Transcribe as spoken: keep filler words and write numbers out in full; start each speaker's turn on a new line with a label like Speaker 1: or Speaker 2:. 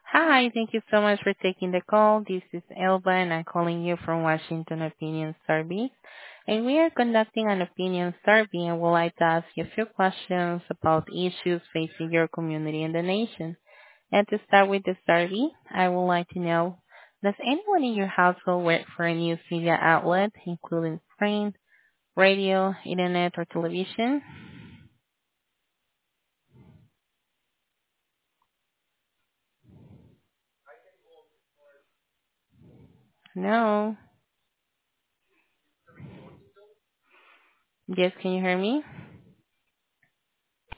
Speaker 1: Hi, thank you so much for taking the call. This is Elba, and I'm calling you from Washington Opinion Survey. And we are conducting an opinion survey and would like to ask you a few questions about issues facing your community and the nation. And to start with the survey, I would like to know, does anyone in your household work for a news media outlet, including print, radio, internet, or television? No. Yes, can you hear me?